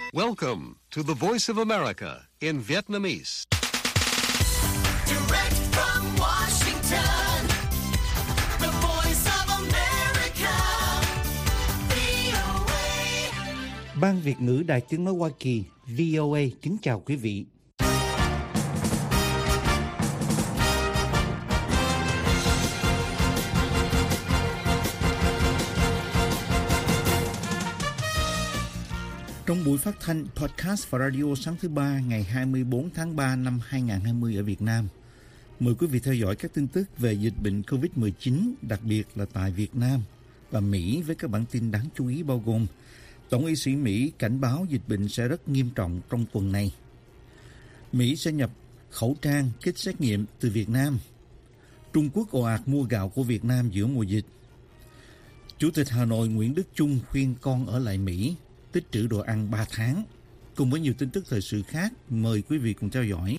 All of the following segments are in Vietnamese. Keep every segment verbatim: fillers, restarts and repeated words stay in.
Welcome to the Voice of America in Vietnamese. Direct from Washington, the Voice of America, vê o a. Ban Việt ngữ Đài Tiếng nói Hoa Kỳ vê o a kính chào quý vị. Trong buổi phát thanh podcast và radio sáng thứ ba ngày hai mươi bốn tháng ba năm hai nghìn không trăm hai mươi ở Việt Nam, mời quý vị theo dõi các tin tức về dịch bệnh covid mười chín, đặc biệt là tại Việt Nam và Mỹ với các bản tin đáng chú ý bao gồm: Tổng y sĩ Mỹ cảnh báo dịch bệnh sẽ rất nghiêm trọng trong tuần này. Mỹ sẽ nhập khẩu trang, kit xét nghiệm từ Việt Nam. Trung Quốc ồ ạt mua gạo của Việt Nam giữa mùa dịch. Chủ tịch Hà Nội Nguyễn Đức Chung khuyên con ở lại Mỹ, tích trữ đồ ăn ba tháng. Cùng với nhiều tin tức thời sự khác, mời quý vị cùng theo dõi.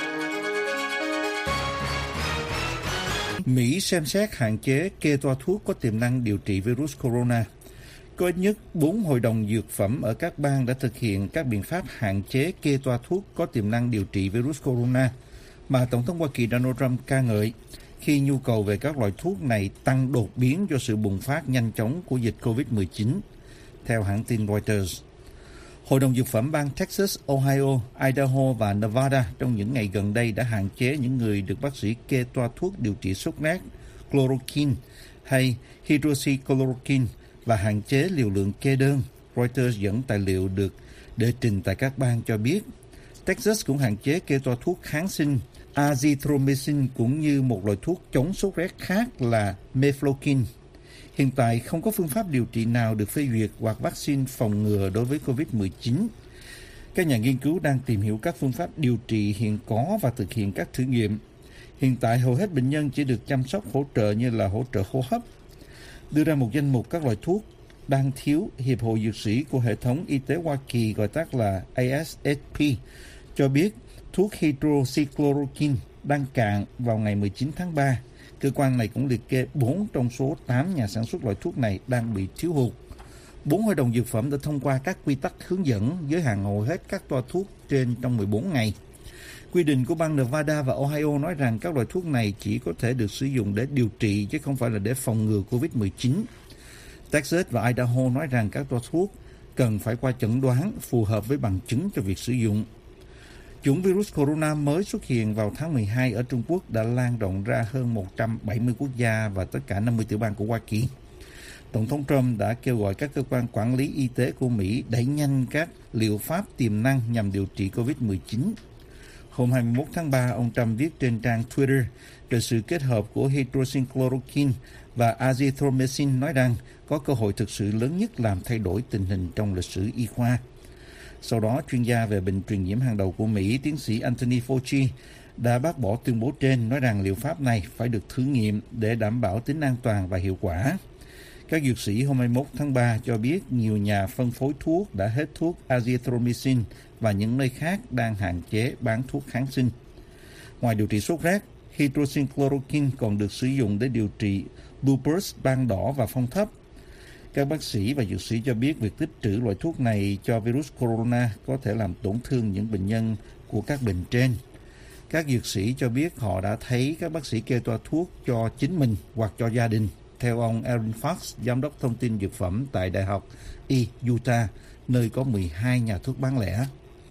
Mỹ xem xét hạn chế kê toa thuốc có tiềm năng điều trị virus corona. Có ít nhất bốn hội đồng dược phẩm ở các bang đã thực hiện các biện pháp hạn chế kê toa thuốc có tiềm năng điều trị virus corona mà Tổng thống Hoa Kỳ Donald Trump ca ngợi khi nhu cầu về các loại thuốc này tăng đột biến do sự bùng phát nhanh chóng của dịch covid mười chín, theo hãng tin Reuters. Hội đồng dược phẩm bang Texas, Ohio, Idaho và Nevada trong những ngày gần đây đã hạn chế những người được bác sĩ kê toa thuốc điều trị sốt rét chloroquine hay hydroxychloroquine và hạn chế liều lượng kê đơn. Reuters dẫn tài liệu được đệ trình tại các bang cho biết Texas cũng hạn chế kê toa thuốc kháng sinh azithromycin cũng như một loại thuốc chống sốt rét khác là mefloquine. Hiện tại không có phương pháp điều trị nào được phê duyệt hoặc vaccine phòng ngừa đối với covid mười chín. Các nhà nghiên cứu đang tìm hiểu các phương pháp điều trị hiện có và thực hiện các thử nghiệm. Hiện tại hầu hết bệnh nhân chỉ được chăm sóc hỗ trợ như là hỗ trợ hô hấp. Đưa ra một danh mục các loại thuốc đang thiếu, Hiệp hội Dược sĩ của Hệ thống Y tế Hoa Kỳ gọi tắt là a ét ép pê cho biết thuốc hydroxychloroquine đang cạn vào ngày mười chín tháng ba. Cơ quan này cũng liệt kê bốn trong số tám nhà sản xuất loại thuốc này đang bị thiếu hụt. Bốn hội đồng dược phẩm đã thông qua các quy tắc hướng dẫn giới hạn hầu hết các toa thuốc trên trong mười bốn ngày. Quy định của bang Nevada và Ohio nói rằng các loại thuốc này chỉ có thể được sử dụng để điều trị chứ không phải là để phòng ngừa covid mười chín. Texas và Idaho nói rằng các toa thuốc cần phải qua chẩn đoán phù hợp với bằng chứng cho việc sử dụng. Chủng virus corona mới xuất hiện vào tháng mười hai ở Trung Quốc đã lan rộng ra hơn một trăm bảy mươi quốc gia và tất cả năm mươi tiểu bang của Hoa Kỳ. Tổng thống Trump đã kêu gọi các cơ quan quản lý y tế của Mỹ đẩy nhanh các liệu pháp tiềm năng nhằm điều trị covid mười chín. Hôm hai mươi mốt tháng ba, ông Trump viết trên trang Twitter về sự kết hợp của hydroxychloroquine và azithromycin, nói rằng có cơ hội thực sự lớn nhất làm thay đổi tình hình trong lịch sử y khoa. Sau đó, chuyên gia về bệnh truyền nhiễm hàng đầu của Mỹ, tiến sĩ Anthony Fauci, đã bác bỏ tuyên bố trên, nói rằng liệu pháp này phải được thử nghiệm để đảm bảo tính an toàn và hiệu quả. Các dược sĩ hôm hai mươi mốt tháng ba cho biết nhiều nhà phân phối thuốc đã hết thuốc azithromycin và những nơi khác đang hạn chế bán thuốc kháng sinh. Ngoài điều trị sốt rét, hydroxychloroquine còn được sử dụng để điều trị lupus, ban đỏ và phong thấp. Các bác sĩ và dược sĩ cho biết việc tích trữ loại thuốc này cho virus corona có thể làm tổn thương những bệnh nhân của các bệnh trên. Các dược sĩ cho biết họ đã thấy các bác sĩ kê toa thuốc cho chính mình hoặc cho gia đình. Theo ông Aaron Fox, giám đốc thông tin dược phẩm tại Đại học Y Utah, nơi có mười hai nhà thuốc bán lẻ.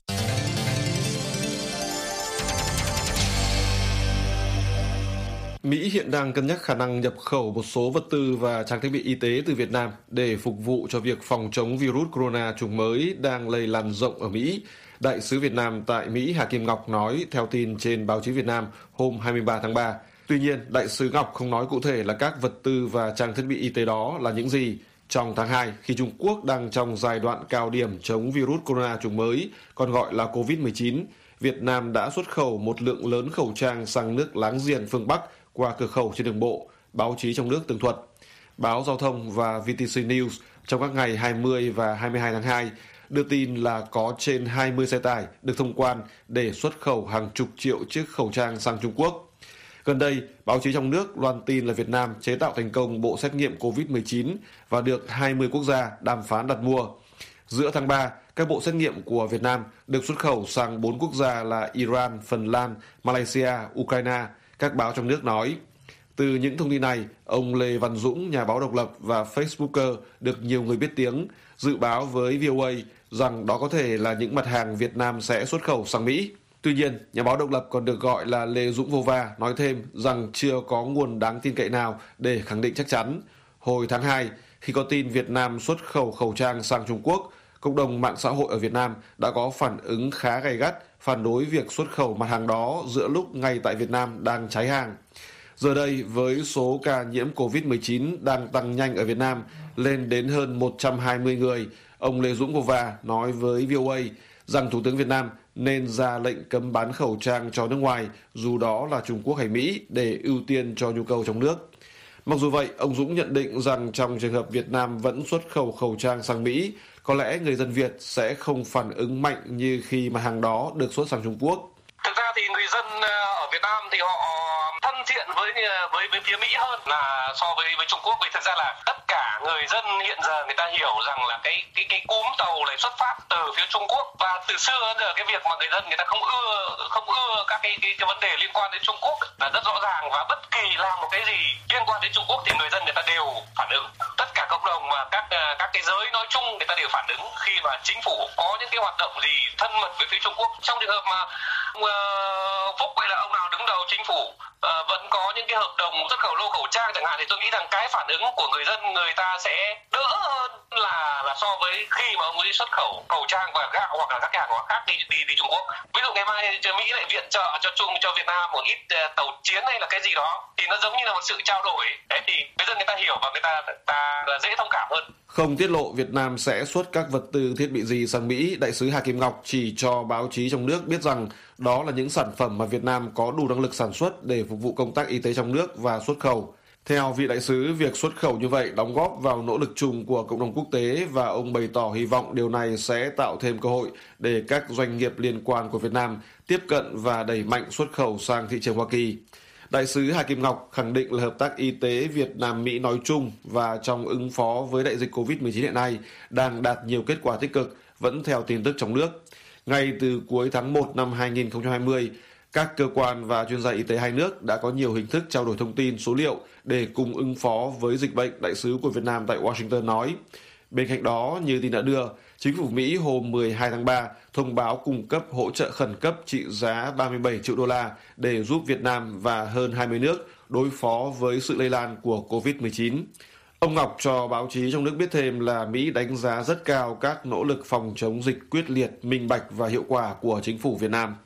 Mỹ hiện đang cân nhắc khả năng nhập khẩu một số vật tư và trang thiết bị y tế từ Việt Nam để phục vụ cho việc phòng chống virus corona chủng mới đang lây lan rộng ở Mỹ. Đại sứ Việt Nam tại Mỹ Hà Kim Ngọc nói theo tin trên báo chí Việt Nam hôm hai mươi ba tháng ba. Tuy nhiên, Đại sứ Ngọc không nói cụ thể là các vật tư và trang thiết bị y tế đó là những gì. Trong tháng hai, khi Trung Quốc đang trong giai đoạn cao điểm chống virus corona chủng mới, còn gọi là covid mười chín, Việt Nam đã xuất khẩu một lượng lớn khẩu trang sang nước láng giềng phương Bắc qua cửa khẩu trên đường bộ, báo chí trong nước tường thuật. Báo Giao thông và vê tê xê News trong các ngày hai mươi và hai mươi hai tháng hai đưa tin là có trên hai mươi xe tải được thông quan để xuất khẩu hàng chục triệu chiếc khẩu trang sang Trung Quốc. Gần đây, báo chí trong nước loan tin là Việt Nam chế tạo thành công bộ xét nghiệm covid mười chín và được hai mươi quốc gia đàm phán đặt mua. Giữa tháng ba, các bộ xét nghiệm của Việt Nam được xuất khẩu sang bốn quốc gia là Iran, Phần Lan, Malaysia, Ukraine, các báo trong nước nói. Từ những thông tin này, ông Lê Văn Dũng, nhà báo độc lập và Facebooker được nhiều người biết tiếng, dự báo với vê o a rằng đó có thể là những mặt hàng Việt Nam sẽ xuất khẩu sang Mỹ. Tuy nhiên, nhà báo độc lập còn được gọi là Lê Dũng Vô Va nói thêm rằng chưa có nguồn đáng tin cậy nào để khẳng định chắc chắn. Hồi tháng hai, khi có tin Việt Nam xuất khẩu khẩu trang sang Trung Quốc, cộng đồng mạng xã hội ở Việt Nam đã có phản ứng khá gay gắt phản đối việc xuất khẩu mặt hàng đó giữa lúc ngay tại Việt Nam đang cháy hàng. Giờ đây, với số ca nhiễm covid mười chín đang tăng nhanh ở Việt Nam lên đến hơn một trăm hai mươi người, ông Lê Dũng Vô Va nói với vê o a rằng Thủ tướng Việt Nam nên ra lệnh cấm bán khẩu trang cho nước ngoài, dù đó là Trung Quốc hay Mỹ, để ưu tiên cho nhu cầu trong nước. Mặc dù vậy, ông Dũng nhận định rằng trong trường hợp Việt Nam vẫn xuất khẩu khẩu trang sang Mỹ, có lẽ người dân Việt sẽ không phản ứng mạnh như khi mà hàng đó được xuất sang Trung Quốc. Thực ra thì người dân ở Việt Nam thì họ thân thiện với với với phía Mỹ hơn là so với với Trung Quốc, vì thực ra là tất cả người dân hiện giờ người ta hiểu rằng là cái cái cái cúm tàu này xuất phát từ phía Trung Quốc, và từ xưa đến giờ cái việc mà người dân người ta không ưa không ưa các cái cái, cái vấn đề liên quan đến Trung Quốc là rất rõ ràng, và bất kỳ làm một cái gì liên quan đến Trung Quốc thì người dân người ta đều phản ứng. Tất cả cộng đồng và các các cái giới nói chung người ta đều phản ứng khi mà chính phủ có những cái hoạt động gì thân mật với phía Trung Quốc. Trong trường hợp mà ông uh, Phúc hay là ông nào đứng đầu chính phủ uh, vẫn có những cái hợp đồng xuất khẩu lô khẩu trang chẳng hạn, thì tôi nghĩ rằng cái phản ứng của người dân người ta sẽ đỡ hơn là là so với khi mà ông ấy xuất khẩu khẩu trang và gạo hoặc là các cái hàng hóa khác đi đi đi Trung Quốc. Ví dụ ngày mai Mỹ lại viện trợ cho Trung cho Việt Nam một ít uh, tàu chiến hay là cái gì đó, thì nó giống như là một sự trao đổi. Đấy thì người dân người ta hiểu và người ta ta dễ thông cảm hơn. Không tiết lộ Việt Nam sẽ xuất các vật tư thiết bị gì sang Mỹ, đại sứ Hà Kim Ngọc chỉ cho báo chí trong nước biết rằng đó là những sản phẩm mà Việt Nam có đủ năng lực sản xuất để phục vụ công tác y tế trong nước và xuất khẩu. Theo vị đại sứ, việc xuất khẩu như vậy đóng góp vào nỗ lực chung của cộng đồng quốc tế, và ông bày tỏ hy vọng điều này sẽ tạo thêm cơ hội để các doanh nghiệp liên quan của Việt Nam tiếp cận và đẩy mạnh xuất khẩu sang thị trường Hoa Kỳ. Đại sứ Hà Kim Ngọc khẳng định là hợp tác y tế Việt Nam-Mỹ nói chung và trong ứng phó với đại dịch covid mười chín hiện nay đang đạt nhiều kết quả tích cực, vẫn theo tin tức trong nước. Ngay từ cuối tháng một năm hai nghìn không trăm hai mươi, các cơ quan và chuyên gia y tế hai nước đã có nhiều hình thức trao đổi thông tin, số liệu để cùng ứng phó với dịch bệnh, đại sứ của Việt Nam tại Washington nói. Bên cạnh đó, như tin đã đưa, chính phủ Mỹ hôm mười hai tháng ba thông báo cung cấp hỗ trợ khẩn cấp trị giá ba mươi bảy triệu đô la để giúp Việt Nam và hơn hai mươi nước đối phó với sự lây lan của covid mười chín. Ông Ngọc cho báo chí trong nước biết thêm là Mỹ đánh giá rất cao các nỗ lực phòng chống dịch quyết liệt, minh bạch và hiệu quả của chính phủ Việt Nam.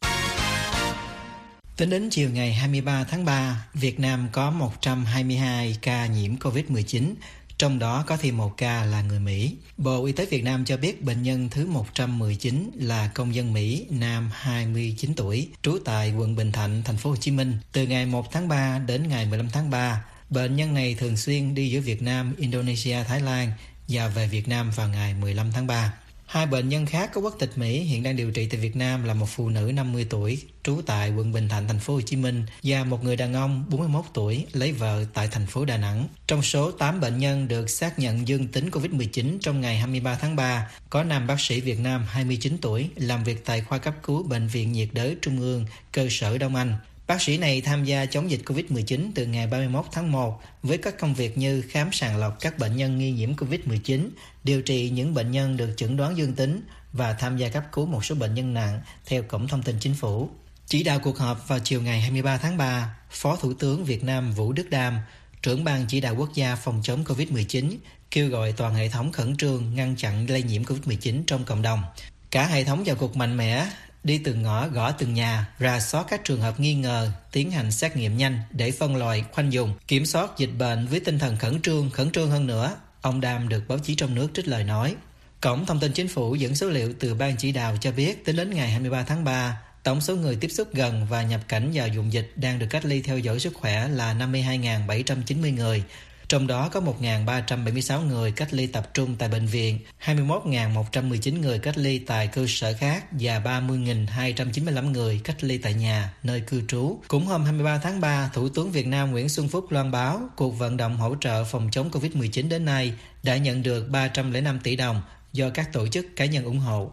Tính đến chiều ngày hai mươi ba tháng ba, Việt Nam có một trăm hai mươi hai ca nhiễm covid mười chín, trong đó có thêm một ca là người Mỹ. Bộ Y tế Việt Nam cho biết bệnh nhân thứ một trăm mười chín là công dân Mỹ, nam hai mươi chín tuổi, trú tại quận Bình Thạnh, thành phố Hồ Chí Minh. Từ ngày một tháng ba đến ngày mười lăm tháng ba, bệnh nhân này thường xuyên đi giữa Việt Nam, Indonesia, Thái Lan và về Việt Nam vào ngày mười lăm tháng ba. Hai bệnh nhân khác có quốc tịch Mỹ hiện đang điều trị tại Việt Nam là một phụ nữ năm mươi tuổi, trú tại quận Bình Thạnh, thành phố Hồ Chí Minh, và một người đàn ông bốn mươi mốt tuổi, lấy vợ tại thành phố Đà Nẵng. Trong số tám bệnh nhân được xác nhận dương tính covid mười chín trong ngày hai mươi ba tháng ba, có nam bác sĩ Việt Nam hai mươi chín tuổi, làm việc tại khoa cấp cứu Bệnh viện Nhiệt đới Trung ương, cơ sở Đông Anh. Bác sĩ này tham gia chống dịch covid mười chín từ ngày ba mươi mốt tháng một với các công việc như khám sàng lọc các bệnh nhân nghi nhiễm covid mười chín, điều trị những bệnh nhân được chẩn đoán dương tính và tham gia cấp cứu một số bệnh nhân nặng theo Cổng Thông tin Chính phủ. Chỉ đạo cuộc họp vào chiều ngày hai mươi ba tháng ba, Phó Thủ tướng Việt Nam Vũ Đức Đam, trưởng ban chỉ đạo quốc gia phòng chống covid mười chín, kêu gọi toàn hệ thống khẩn trương ngăn chặn lây nhiễm covid mười chín trong cộng đồng. Cả hệ thống vào cuộc mạnh mẽ, đi từng ngõ gõ từng nhà, rà soát các trường hợp nghi ngờ, tiến hành xét nghiệm nhanh để phân loại, khoanh vùng, kiểm soát dịch bệnh với tinh thần khẩn trương, khẩn trương hơn nữa. Ông Đam được báo chí trong nước trích lời nói. Cổng Thông tin Chính phủ dẫn số liệu từ ban chỉ đạo cho biết tính đến ngày hai mươi ba tháng ba, tổng số người tiếp xúc gần và nhập cảnh vào vùng dịch đang được cách ly theo dõi sức khỏe là năm mươi hai nghìn bảy trăm chín mươi người. Trong đó có một nghìn ba trăm bảy mươi sáu người cách ly tập trung tại bệnh viện, hai mươi mốt nghìn một trăm mười chín người cách ly tại cơ sở khác và ba mươi nghìn hai trăm chín mươi lăm người cách ly tại nhà, nơi cư trú. Cũng hôm hai mươi ba tháng ba, Thủ tướng Việt Nam Nguyễn Xuân Phúc loan báo cuộc vận động hỗ trợ phòng chống covid mười chín đến nay đã nhận được ba trăm lẻ năm tỷ đồng do các tổ chức cá nhân ủng hộ.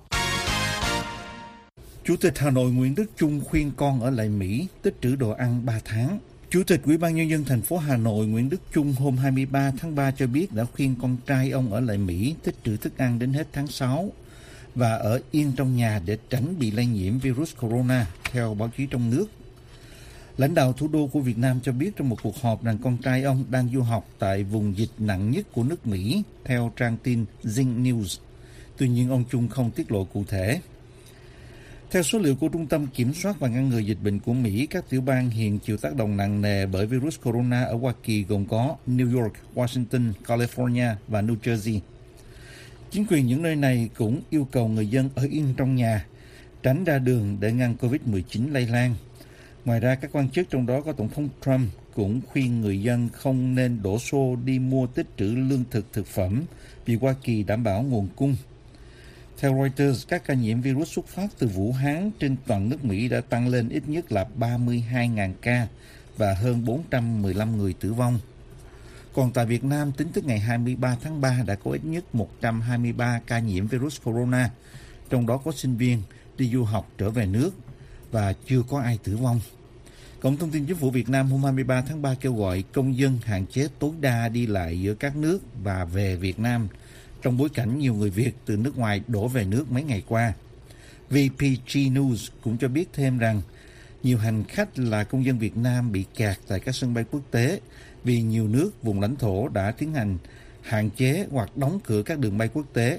Chủ tịch Hà Nội Nguyễn Đức Chung khuyên con ở lại Mỹ tích trữ đồ ăn ba tháng. Chủ tịch Ủy ban Nhân dân thành phố Hà Nội Nguyễn Đức Chung hôm hai mươi ba tháng ba cho biết đã khuyên con trai ông ở lại Mỹ tích trữ thức ăn đến hết tháng sáu và ở yên trong nhà để tránh bị lây nhiễm virus corona, theo báo chí trong nước. Lãnh đạo thủ đô của Việt Nam cho biết trong một cuộc họp rằng con trai ông đang du học tại vùng dịch nặng nhất của nước Mỹ, theo trang tin Zing News. Tuy nhiên, ông Chung không tiết lộ cụ thể. Theo số liệu của Trung tâm Kiểm soát và Ngăn ngừa Dịch bệnh của Mỹ, các tiểu bang hiện chịu tác động nặng nề bởi virus corona ở Hoa Kỳ gồm có New York, Washington, California và New Jersey. Chính quyền những nơi này cũng yêu cầu người dân ở yên trong nhà, tránh ra đường để ngăn covid mười chín lây lan. Ngoài ra, các quan chức trong đó có Tổng thống Trump cũng khuyên người dân không nên đổ xô đi mua tích trữ lương thực thực phẩm vì Hoa Kỳ đảm bảo nguồn cung. Theo Reuters, các ca nhiễm virus xuất phát từ Vũ Hán trên toàn nước Mỹ đã tăng lên ít nhất là ba mươi hai nghìn ca và hơn bốn trăm mười lăm người tử vong. Còn tại Việt Nam, tính tới ngày hai mươi ba tháng ba đã có ít nhất một trăm hai mươi ba ca nhiễm virus corona, trong đó có sinh viên đi du học trở về nước và chưa có ai tử vong. Cổng Thông tin Chính phủ Việt Nam hôm hai mươi ba tháng ba kêu gọi công dân hạn chế tối đa đi lại giữa các nước và về Việt Nam trong bối cảnh nhiều người Việt từ nước ngoài đổ về nước mấy ngày qua. vê pê giê News cũng cho biết thêm rằng nhiều hành khách là công dân Việt Nam bị kẹt tại các sân bay quốc tế vì nhiều nước vùng lãnh thổ đã tiến hành hạn chế hoặc đóng cửa các đường bay quốc tế.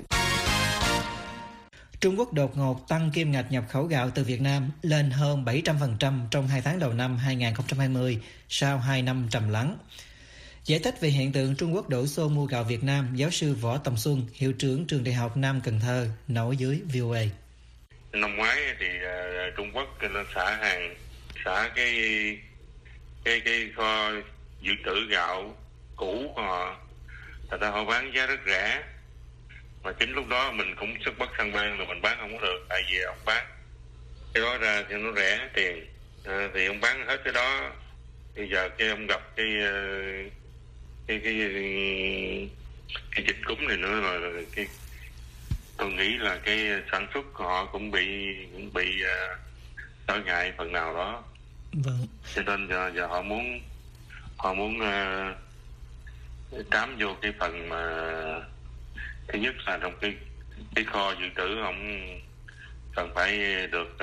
Trung Quốc đột ngột tăng kim ngạch nhập khẩu gạo từ Việt Nam lên hơn bảy trăm phần trăm trong hai tháng đầu năm hai không hai không sau hai năm trầm lắng. Giải thích về hiện tượng Trung Quốc đổ xô mua gạo Việt Nam, giáo sư Võ Tòng Xuân, hiệu trưởng trường Đại học Nam Cần Thơ, nói dưới vê o a. Năm ngoái thì uh, Trung Quốc nó xả hàng, xả cái cái cái kho dự trữ gạo cũ của họ, thật ra họ bán giá rất rẻ. Mà chính lúc đó mình cũng xuất bất sang bang rồi mình bán không có được, tại vì ông bán cái đó ra thì nó rẻ tiền, à, thì ông bán hết cái đó. Bây giờ cái ông gặp cái cái cái cái, cái dịch cúm này nữa rồi, cái tôi nghĩ là cái sản xuất của họ cũng bị cũng bị uh, trở ngại phần nào đó. Vâng. Cho nên giờ, giờ họ muốn họ muốn uh, trám vô cái phần mà thứ nhất là trong cái cái kho dự trữ ông cần phải được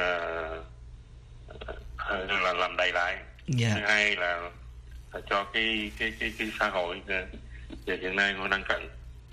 uh, là làm đầy lại. Yeah. Thứ hai là, là cho cái cái cái cái xã hội về hiện nay họ đang cần.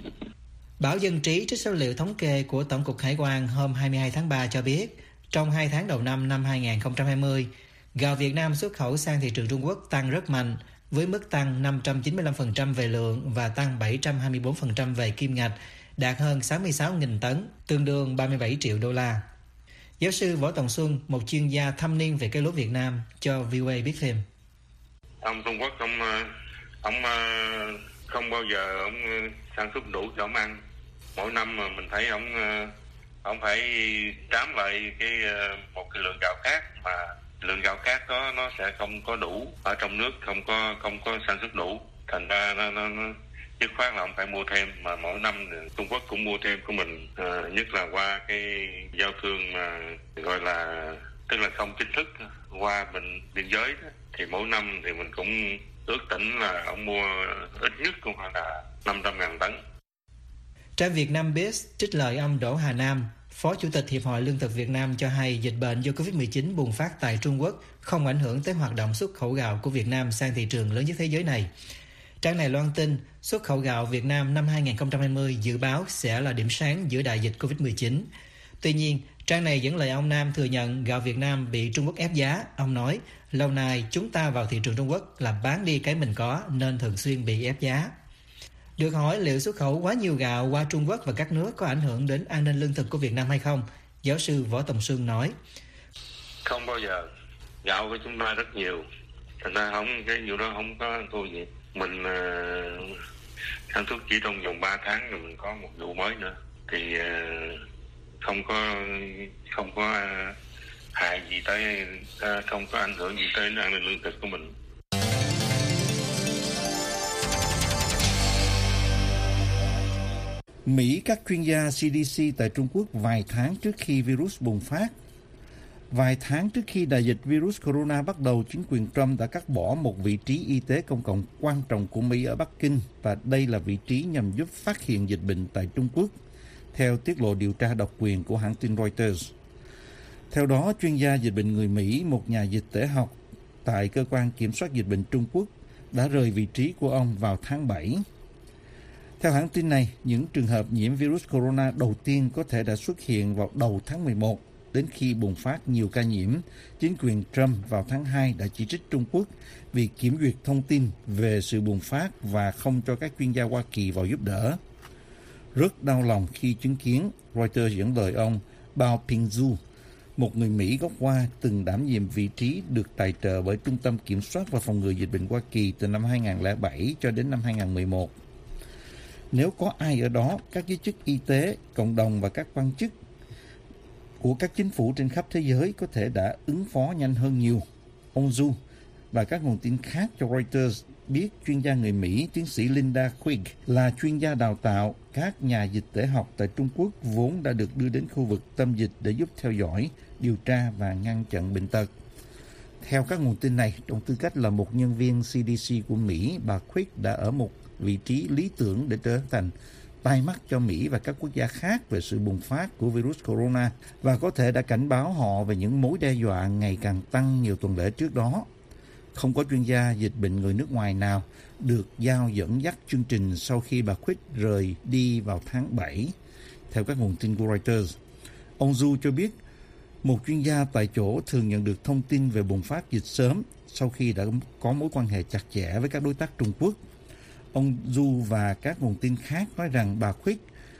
Báo Dân trí trích số liệu thống kê của Tổng cục Hải quan hôm hai mươi hai tháng ba cho biết, trong hai tháng đầu năm năm hai không hai không, gạo Việt Nam xuất khẩu sang thị trường Trung Quốc tăng rất mạnh, với mức tăng năm trăm chín mươi lăm phần trăm về lượng và tăng bảy trăm hai mươi bốn phần trăm về kim ngạch, đạt hơn sáu mươi sáu nghìn tấn, tương đương ba mươi bảy triệu đô la. Giáo sư Võ Tòng Xuân, một chuyên gia thâm niên về cây lúa Việt Nam, cho vê o a biết thêm. Ông Trung Quốc, ông, ông không bao giờ ông sản xuất đủ cho ông ăn. Mỗi năm mà mình thấy ông, ông phải trám lại cái một cái lượng gạo khác, mà lượng gạo khác đó nó sẽ không có đủ ở trong nước, không có không có sản xuất đủ. Thành ra nó, nó, nó dứt khoát là ông phải mua thêm, mà mỗi năm Trung Quốc cũng mua thêm của mình, à, nhất là qua cái giao thương mà gọi là tức là không chính thức qua bên biên giới đó. Thì mỗi năm thì mình cũng ước tính là ông mua ít nhất cũng phải là năm trăm ngàn tấn. Trang Việt Nam Biz trích lời ông Đỗ Hà Nam, Phó Chủ tịch Hiệp hội Lương thực Việt Nam cho hay dịch bệnh do covid mười chín bùng phát tại Trung Quốc không ảnh hưởng tới hoạt động xuất khẩu gạo của Việt Nam sang thị trường lớn nhất thế giới này. Trang này loan tin xuất khẩu gạo Việt Nam năm hai không hai không dự báo sẽ là điểm sáng giữa đại dịch covid mười chín. Tuy nhiên, trang này dẫn lời ông Nam thừa nhận gạo Việt Nam bị Trung Quốc ép giá. Ông nói, lâu nay chúng ta vào thị trường Trung Quốc là bán đi cái mình có nên thường xuyên bị ép giá. Được hỏi liệu xuất khẩu quá nhiều gạo qua Trung Quốc và các nước có ảnh hưởng đến an ninh lương thực của Việt Nam hay không, giáo sư Võ Tòng Xuân nói. Không bao giờ. Gạo của chúng ta rất nhiều. Thành ra không, cái vụ đó không có thua gì. Mình uh, sản xuất chỉ trong vòng ba tháng rồi mình có một vụ mới nữa. Thì uh, không có không có uh, hại gì tới, uh, không có ảnh hưởng gì tới an ninh lương thực của mình. Mỹ các chuyên gia xê đê xê tại Trung Quốc vài tháng trước khi virus bùng phát. Vài tháng trước khi đại dịch virus corona bắt đầu, chính quyền Trump đã cắt bỏ một vị trí y tế công cộng quan trọng của Mỹ ở Bắc Kinh, và đây là vị trí nhằm giúp phát hiện dịch bệnh tại Trung Quốc, theo tiết lộ điều tra độc quyền của hãng tin Reuters. Theo đó, chuyên gia dịch bệnh người Mỹ, một nhà dịch tễ học tại Cơ quan Kiểm soát Dịch bệnh Trung Quốc, đã rời vị trí của ông vào tháng bảy. Theo hãng tin này, những trường hợp nhiễm virus corona đầu tiên có thể đã xuất hiện vào đầu tháng mười một. Đến khi bùng phát nhiều ca nhiễm, chính quyền Trump vào tháng hai đã chỉ trích Trung Quốc vì kiểm duyệt thông tin về sự bùng phát và không cho các chuyên gia Hoa Kỳ vào giúp đỡ. Rất đau lòng khi chứng kiến, Reuters dẫn lời ông Bao Ping-du, một người Mỹ gốc Hoa từng đảm nhiệm vị trí được tài trợ bởi Trung tâm Kiểm soát và Phòng ngừa Dịch bệnh Hoa Kỳ từ năm hai không không bảy cho đến năm hai không một một. Nếu có ai ở đó, các giới chức y tế, cộng đồng và các quan chức của các chính phủ trên khắp thế giới có thể đã ứng phó nhanh hơn nhiều. Ông Du và các nguồn tin khác cho Reuters biết chuyên gia người Mỹ, tiến sĩ Linda Quigg, là chuyên gia đào tạo các nhà dịch tễ học tại Trung Quốc vốn đã được đưa đến khu vực tâm dịch để giúp theo dõi, điều tra và ngăn chặn bệnh tật. Theo các nguồn tin này, trong tư cách là một nhân viên xê đê xê của Mỹ, bà Quigg đã ở một vị trí lý tưởng để trở thành tai mắt cho Mỹ và các quốc gia khác về sự bùng phát của virus corona, và có thể đã cảnh báo họ về những mối đe dọa ngày càng tăng nhiều tuần lễ trước đó. Không có chuyên gia dịch bệnh người nước ngoài nào được giao dẫn dắt chương trình sau khi bà Quigg rời đi vào tháng bảy, theo các nguồn tin của Reuters. Ông Du cho biết một chuyên gia tại chỗ thường nhận được thông tin về bùng phát dịch sớm sau khi đã có mối quan hệ chặt chẽ với các đối tác Trung Quốc. Ông Du và các nguồn tin khác nói rằng bà Quigg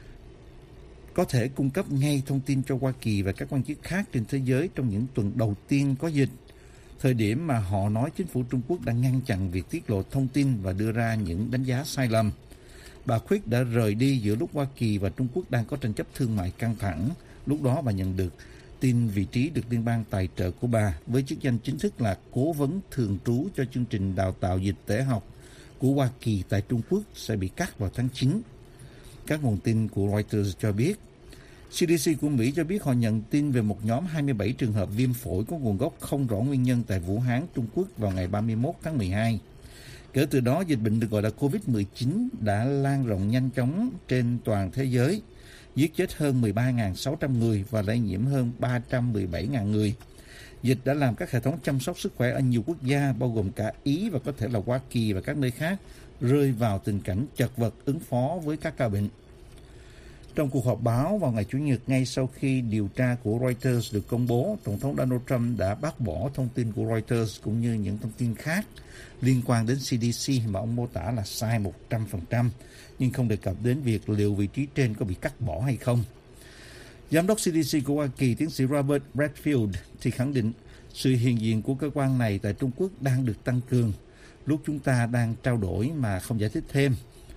có thể cung cấp ngay thông tin cho Hoa Kỳ và các quan chức khác trên thế giới trong những tuần đầu tiên có dịch, thời điểm mà họ nói chính phủ Trung Quốc đã ngăn chặn việc tiết lộ thông tin và đưa ra những đánh giá sai lầm. Bà Quigg đã rời đi giữa lúc Hoa Kỳ và Trung Quốc đang có tranh chấp thương mại căng thẳng. Lúc đó bà nhận được tin vị trí được liên bang tài trợ của bà với chức danh chính thức là cố vấn thường trú cho chương trình đào tạo dịch tễ học của Hoa Kỳ tại Trung Quốc sẽ bị cắt vào tháng chín. Các nguồn tin của Reuters cho biết, xê đê xê của Mỹ cho biết họ nhận tin về một nhóm hai mươi bảy trường hợp viêm phổi có nguồn gốc không rõ nguyên nhân tại Vũ Hán, Trung Quốc vào ngày ba mươi mốt tháng mười hai. Kể từ đó, dịch bệnh được gọi là covid mười chín đã lan rộng nhanh chóng trên toàn thế giới, giết chết hơn mười ba nghìn sáu trăm người và lây nhiễm hơn ba trăm mười bảy nghìn người. Dịch đã làm các hệ thống chăm sóc sức khỏe ở nhiều quốc gia, bao gồm cả Ý và có thể là Hoa Kỳ và các nơi khác, rơi vào tình cảnh chật vật ứng phó với các ca bệnh. Trong cuộc họp báo vào ngày Chủ nhật, ngay sau khi điều tra của Reuters được công bố, Tổng thống Donald Trump đã bác bỏ thông tin của Reuters cũng như những thông tin khác liên quan đến xê đê xê mà ông mô tả là sai một trăm phần trăm, nhưng không đề cập đến việc liệu vị trí trên có bị cắt bỏ hay không. Giám đốc xê đê xê của Hoa Kỳ, tiến sĩ Robert Redfield, thì khẳng định sự hiện diện của cơ quan này tại Trung Quốc đang được tăng cường, lúc chúng ta đang trao đổi mà không giải thích thêm.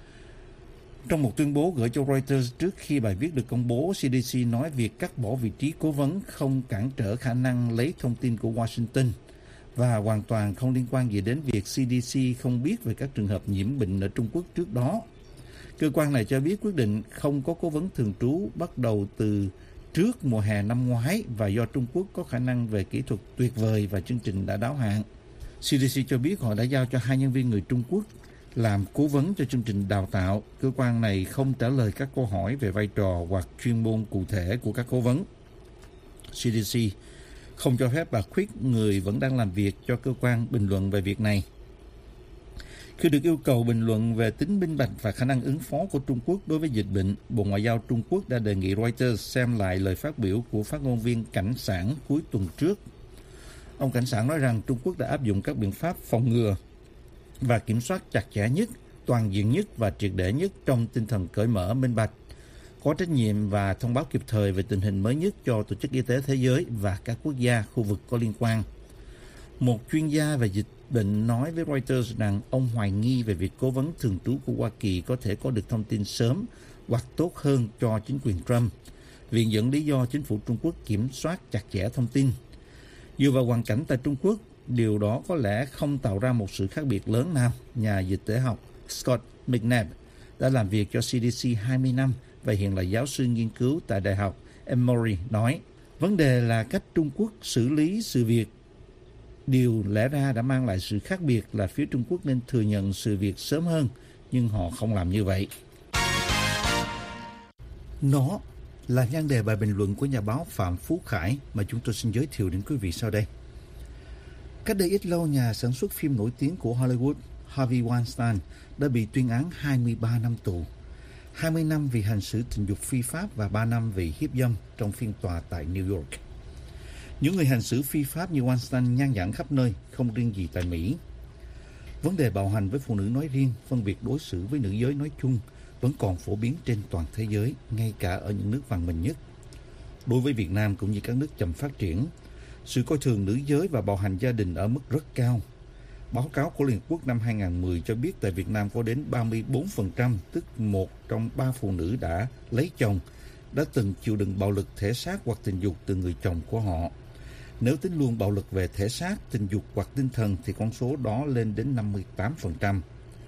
Trong một tuyên bố gửi cho Reuters trước khi bài viết được công bố, xê đê xê nói việc cắt bỏ vị trí cố vấn không cản trở khả năng lấy thông tin của Washington và hoàn toàn không liên quan gì đến việc xê đê xê không biết về các trường hợp nhiễm bệnh ở Trung Quốc trước đó. Cơ quan này cho biết quyết định không có cố vấn thường trú bắt đầu từ trước mùa hè năm ngoái và do Trung Quốc có khả năng về kỹ thuật tuyệt vời và chương trình đã đáo hạn. xê đê xê cho biết họ đã giao cho hai nhân viên người Trung Quốc làm cố vấn cho chương trình đào tạo. Cơ quan này không trả lời các câu hỏi về vai trò hoặc chuyên môn cụ thể của các cố vấn. xê đê xê không cho phép bà Quigg, người vẫn đang làm việc cho cơ quan, bình luận về việc này. Khi được yêu cầu bình luận về tính minh bạch và khả năng ứng phó của Trung Quốc đối với dịch bệnh, Bộ Ngoại giao Trung Quốc đã đề nghị Reuters xem lại lời phát biểu của phát ngôn viên Cảnh sản cuối tuần trước. Ông Cảnh sản nói rằng Trung Quốc đã áp dụng các biện pháp phòng ngừa và kiểm soát chặt chẽ nhất, toàn diện nhất và triệt để nhất trong tinh thần cởi mở, minh bạch, có trách nhiệm và thông báo kịp thời về tình hình mới nhất cho Tổ chức Y tế Thế giới và các quốc gia, khu vực có liên quan. Một chuyên gia về dịch bệnh nói với Reuters rằng ông hoài nghi về việc cố vấn thường trú của Hoa Kỳ có thể có được thông tin sớm hoặc tốt hơn cho chính quyền Trump. Viện dẫn lý do chính phủ Trung Quốc kiểm soát chặt chẽ thông tin. Dựa vào hoàn cảnh tại Trung Quốc, điều đó có lẽ không tạo ra một sự khác biệt lớn nào. Nhà dịch tễ học Scott McNabb đã làm việc cho xê đê xê hai mươi năm và hiện là giáo sư nghiên cứu tại Đại học Emory nói, vấn đề là cách Trung Quốc xử lý sự việc. Điều lẽ ra đã mang lại sự khác biệt là phía Trung Quốc nên thừa nhận sự việc sớm hơn, nhưng họ không làm như vậy. Nó là nhan đề bài bình luận của nhà báo Phạm Phú Khải mà chúng tôi xin giới thiệu đến quý vị sau đây. Cách đây ít lâu, nhà sản xuất phim nổi tiếng của Hollywood Harvey Weinstein đã bị tuyên án hai mươi ba năm tù, hai mươi năm vì hành xử tình dục phi pháp và ba năm vì hiếp dâm trong phiên tòa tại New York. Những người hành xử phi pháp như Weinstein nhan nhản khắp nơi, không riêng gì tại Mỹ. Vấn đề bạo hành với phụ nữ nói riêng, phân biệt đối xử với nữ giới nói chung vẫn còn phổ biến trên toàn thế giới, ngay cả ở những nước văn minh nhất. Đối với Việt Nam cũng như các nước chậm phát triển, sự coi thường nữ giới và bạo hành gia đình ở mức rất cao. Báo cáo của Liên Hợp Quốc năm hai nghìn không trăm mười cho biết tại Việt Nam có đến ba mươi bốn phần trăm, tức một trong ba phụ nữ đã lấy chồng, đã từng chịu đựng bạo lực thể xác hoặc tình dục từ người chồng của họ. Nếu tính luôn bạo lực về thể xác, tình dục hoặc tinh thần thì con số đó lên đến năm mươi tám phần trăm.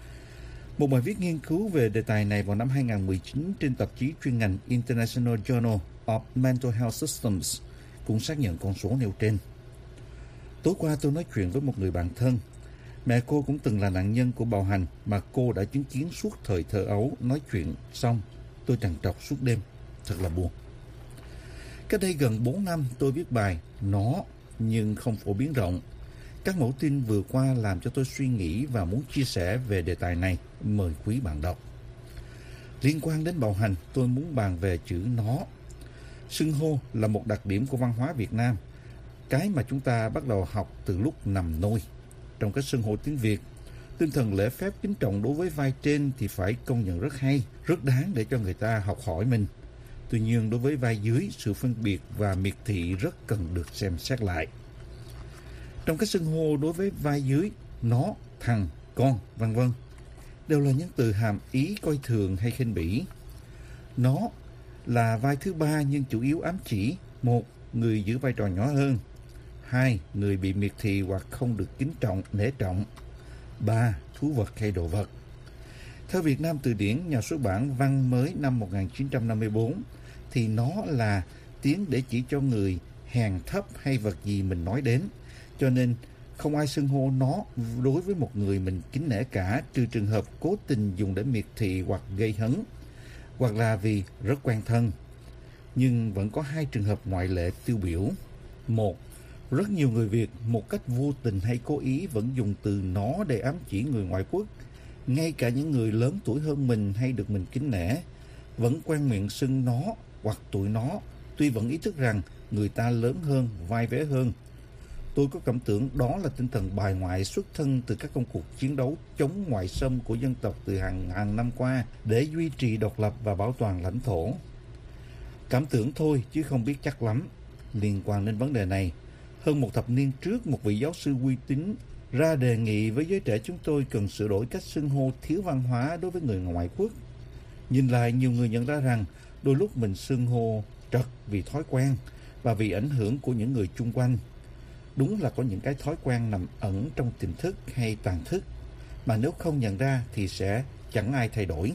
Một bài viết nghiên cứu về đề tài này vào năm hai nghìn không trăm mười chín trên tạp chí chuyên ngành International Journal of Mental Health Systems cũng xác nhận con số nêu trên. Tối qua tôi nói chuyện với một người bạn thân. Mẹ cô cũng từng là nạn nhân của bạo hành mà cô đã chứng kiến suốt thời thơ ấu. Nói chuyện xong, tôi trằn trọc suốt đêm. Thật là buồn. Cách đây gần bốn năm tôi viết bài Nó nhưng không phổ biến rộng. Các mẫu tin vừa qua làm cho tôi suy nghĩ và muốn chia sẻ về đề tài này. Mời quý bạn đọc. Liên quan đến bạo hành, tôi muốn bàn về chữ nó. Xưng hô là một đặc điểm của văn hóa Việt Nam, cái mà chúng ta bắt đầu học từ lúc nằm nôi. Trong các xưng hô tiếng Việt, tinh thần lễ phép kính trọng đối với vai trên thì phải công nhận rất hay, rất đáng để cho người ta học hỏi mình. Tuy nhiên, đối với vai dưới, sự phân biệt và miệt thị rất cần được xem xét lại. Trong các xưng hô đối với vai dưới, nó, thằng, con, vân vân đều là những từ hàm ý coi thường hay khinh bỉ. Nó là vai thứ ba nhưng chủ yếu ám chỉ: một, người giữ vai trò nhỏ hơn; hai, người bị miệt thị hoặc không được kính trọng, nể trọng; ba, thú vật hay đồ vật. Theo Việt Nam Từ điển nhà xuất bản Văn Mới năm một nghìn chín trăm năm mươi bốn thì nó là tiếng để chỉ cho người hèn thấp hay vật gì mình nói đến. Cho nên không ai xưng hô nó đối với một người mình kính nể cả, trừ trường hợp cố tình dùng để miệt thị hoặc gây hấn, hoặc là vì rất quen thân. Nhưng vẫn có hai trường hợp ngoại lệ tiêu biểu. Một, rất nhiều người Việt một cách vô tình hay cố ý vẫn dùng từ nó để ám chỉ người ngoại quốc. Ngay cả những người lớn tuổi hơn mình hay được mình kính nể vẫn quen miệng xưng nó hoặc tụi nó, tuy vẫn ý thức rằng người ta lớn hơn, vai vế hơn. Tôi có cảm tưởng đó là tinh thần bài ngoại xuất thân từ các công cuộc chiến đấu chống ngoại xâm của dân tộc từ hàng ngàn năm qua để duy trì độc lập và bảo toàn lãnh thổ. Cảm tưởng thôi chứ không biết chắc lắm. Liên quan đến vấn đề này, hơn một thập niên trước, một vị giáo sư uy tín ra đề nghị với giới trẻ chúng tôi cần sửa đổi cách xưng hô thiếu văn hóa đối với người ngoại quốc. Nhìn lại, nhiều người nhận ra rằng đôi lúc mình xưng hô trật vì thói quen và vì ảnh hưởng của những người chung quanh. Đúng là có những cái thói quen nằm ẩn trong tiềm thức hay tàng thức mà nếu không nhận ra thì sẽ chẳng ai thay đổi.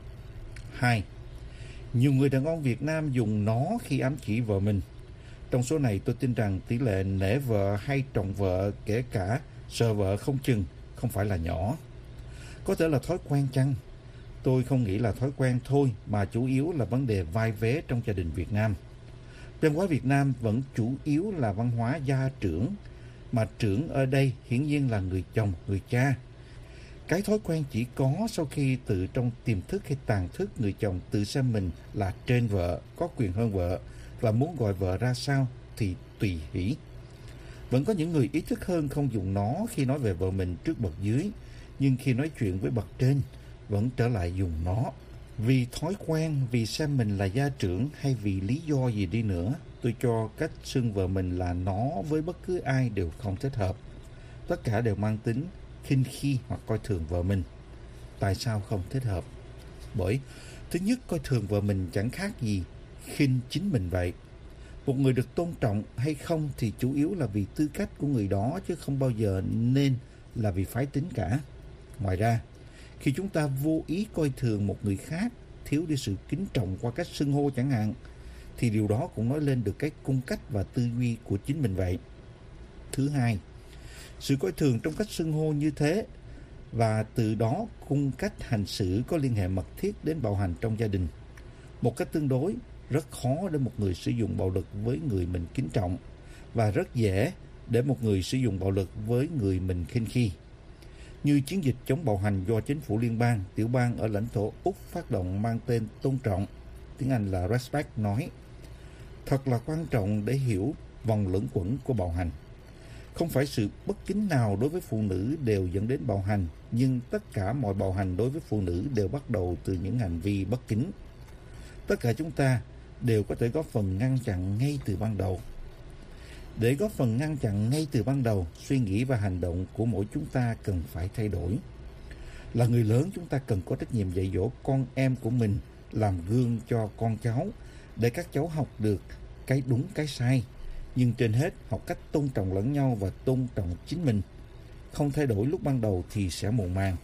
Hai, nhiều người đàn ông Việt Nam dùng nó khi ám chỉ vợ mình. Trong số này tôi tin rằng tỷ lệ nể vợ hay trọng vợ, kể cả sợ vợ không chừng, không phải là nhỏ. Có thể là thói quen chăng? Tôi không nghĩ là thói quen thôi, mà chủ yếu là vấn đề vai vế trong gia đình Việt Nam. Văn hóa Việt Nam vẫn chủ yếu là văn hóa gia trưởng, mà trưởng ở đây hiển nhiên là người chồng, người cha. Cái thói quen chỉ có sau khi từ trong tiềm thức hay tàng thức người chồng tự xem mình là trên vợ, có quyền hơn vợ và muốn gọi vợ ra sao thì tùy hỷ. Vẫn có những người ý thức hơn không dùng nó khi nói về vợ mình trước bậc dưới, nhưng khi nói chuyện với bậc trên vẫn trở lại dùng nó. Vì thói quen, vì xem mình là gia trưởng hay vì lý do gì đi nữa, tôi cho cách xưng vợ mình là nó với bất cứ ai đều không thích hợp. Tất cả đều mang tính khinh khi hoặc coi thường vợ mình. Tại sao không thích hợp? Bởi thứ nhất, coi thường vợ mình chẳng khác gì khinh chính mình vậy. Một người được tôn trọng hay không thì chủ yếu là vì tư cách của người đó, chứ không bao giờ nên là vì phái tính cả. Ngoài ra, khi chúng ta vô ý coi thường một người khác thiếu đi sự kính trọng qua cách xưng hô chẳng hạn, thì điều đó cũng nói lên được cái cung cách và tư duy của chính mình vậy. Thứ hai, sự coi thường trong cách xưng hô như thế và từ đó cung cách hành xử có liên hệ mật thiết đến bạo hành trong gia đình. Một cách tương đối, rất khó để một người sử dụng bạo lực với người mình kính trọng và rất dễ để một người sử dụng bạo lực với người mình khinh khi. Như chiến dịch chống bạo hành do chính phủ liên bang, tiểu bang ở lãnh thổ Úc phát động mang tên Tôn trọng, tiếng Anh là Respect, nói: thật là quan trọng để hiểu vòng luẩn quẩn của bạo hành. Không phải sự bất kính nào đối với phụ nữ đều dẫn đến bạo hành, nhưng tất cả mọi bạo hành đối với phụ nữ đều bắt đầu từ những hành vi bất kính. Tất cả chúng ta đều có thể góp phần ngăn chặn ngay từ ban đầu. Để góp phần ngăn chặn ngay từ ban đầu, suy nghĩ và hành động của mỗi chúng ta cần phải thay đổi. Là người lớn, chúng ta cần có trách nhiệm dạy dỗ con em của mình, làm gương cho con cháu, để các cháu học được cái đúng cái sai. Nhưng trên hết, học cách tôn trọng lẫn nhau và tôn trọng chính mình. Không thay đổi lúc ban đầu thì sẽ muộn màng.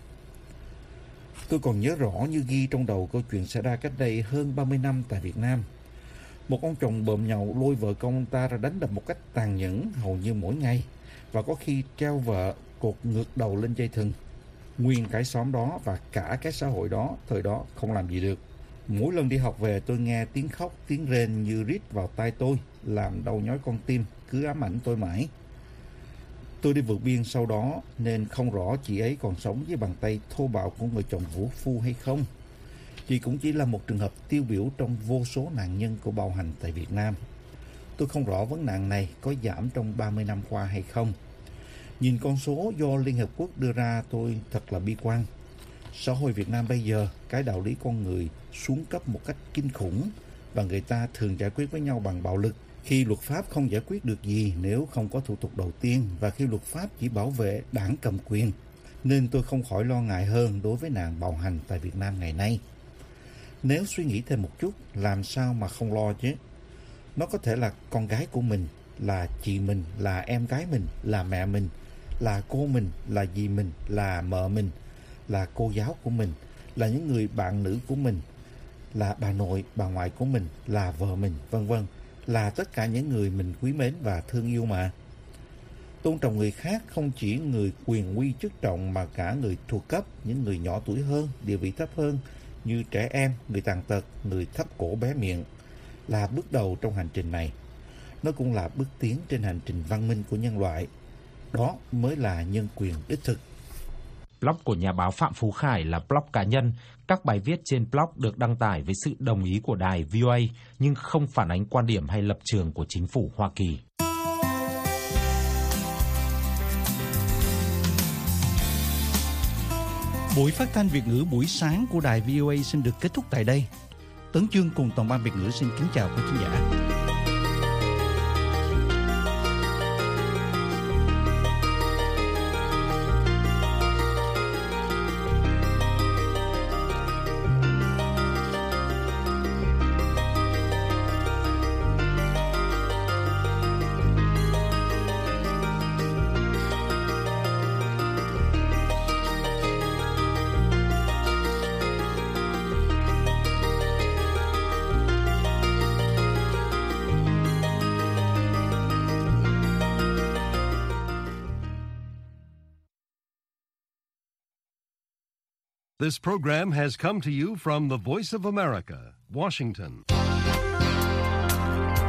Tôi còn nhớ rõ như ghi trong đầu câu chuyện xảy ra cách đây hơn ba mươi năm tại Việt Nam. Một ông chồng bợm nhậu lôi vợ con ông ta ra đánh đập một cách tàn nhẫn hầu như mỗi ngày, và có khi treo vợ cột ngược đầu lên dây thừng. Nguyên cái xóm đó và cả cái xã hội đó thời đó không làm gì được. Mỗi lần đi học về, tôi nghe tiếng khóc, tiếng rên như rít vào tai tôi, làm đau nhói con tim, cứ ám ảnh tôi mãi. Tôi đi vượt biên sau đó nên không rõ chị ấy còn sống với bàn tay thô bạo của người chồng vũ phu hay không. Chị cũng chỉ là một trường hợp tiêu biểu trong vô số nạn nhân của bạo hành tại Việt Nam. Tôi không rõ vấn nạn này có giảm trong ba mươi năm qua hay không. Nhìn con số do Liên Hợp Quốc đưa ra, tôi thật là bi quan. Xã hội Việt Nam bây giờ, cái đạo lý con người xuống cấp một cách kinh khủng và người ta thường giải quyết với nhau bằng bạo lực. Khi luật pháp không giải quyết được gì nếu không có thủ tục đầu tiên, và khi luật pháp chỉ bảo vệ đảng cầm quyền. Nên tôi không khỏi lo ngại hơn đối với nạn bạo hành tại Việt Nam ngày nay. Nếu suy nghĩ thêm một chút, làm sao mà không lo chứ? Nó có thể là con gái của mình, là chị mình, là em gái mình, là mẹ mình, là cô mình, là dì mình, là mợ mình, là cô giáo của mình, là những người bạn nữ của mình, là bà nội, bà ngoại của mình, là vợ mình, vân vân, là tất cả những người mình quý mến và thương yêu mà. Tôn trọng người khác không chỉ người quyền uy chức trọng mà cả người thuộc cấp, những người nhỏ tuổi hơn, địa vị thấp hơn, như trẻ em, người tàn tật, người thấp cổ bé miệng, là bước đầu trong hành trình này. Nó cũng là bước tiến trên hành trình văn minh của nhân loại. Đó mới là nhân quyền đích thực. Blog của nhà báo Phạm Phú Khải là blog cá nhân. Các bài viết trên blog được đăng tải với sự đồng ý của đài vê o a, nhưng không phản ánh quan điểm hay lập trường của chính phủ Hoa Kỳ. Buổi phát thanh Việt ngữ buổi sáng của đài vê o a xin được kết thúc tại đây. Tấn Chương cùng toàn ban Việt ngữ xin kính chào quý khán giả. This program has come to you from the Voice of America, Washington.